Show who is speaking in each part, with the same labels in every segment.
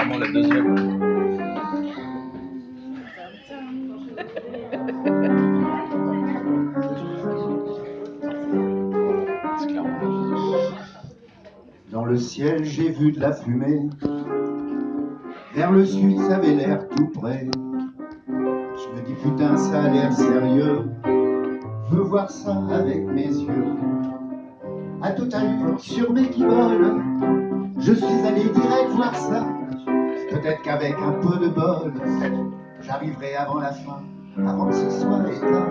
Speaker 1: clairement la deuxième.
Speaker 2: Dans le ciel, j'ai vu de la fumée. Vers le sud, ça avait l'air tout près. Je me dis putain, ça a l'air sérieux. Je veux voir ça avec mes yeux. À toute allure, sur mes guiboles, je suis allé direct voir ça. Peut-être qu'avec un peu de bol, j'arriverai avant la fin, avant que ce soit éteint.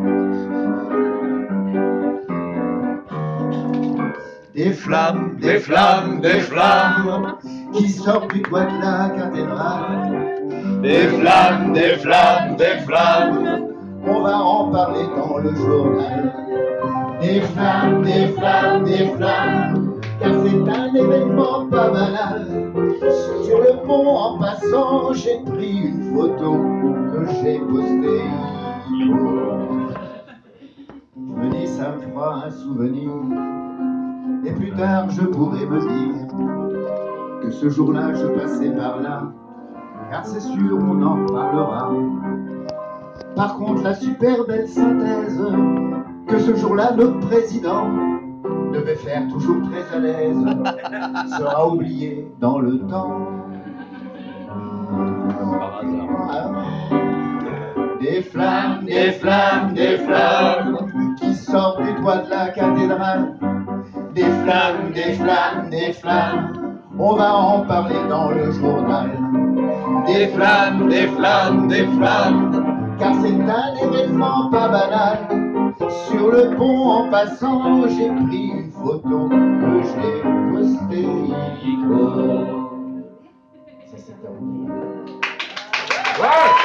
Speaker 2: Des flammes, des flammes, des flammes qui sortent du toit de la cathédrale. Des flammes, des flammes, des flammes, on va en parler dans le journal. Des flammes, des flammes, des flammes, car c'est un événement pas banal. Sur le pont en passant, j'ai pris une photo que j'ai postée. Je me dis ça me fera un souvenir. Et plus tard je pourrais me dire que ce jour-là je passais par là, car c'est sûr on en parlera. Par contre la super belle synthèse que ce jour-là notre président devait faire toujours très à l'aise sera oubliée dans le temps. Des flammes, des flammes, des flammes qui sortent du toit de la cathédrale. Des flammes, des flammes, des flammes, on va en parler dans le journal. Des flammes, des flammes, des flammes, car c'est un événement pas banal. Sur le pont en passant, j'ai pris une photo que j'ai postée. Ça c'est terminé. Ouais.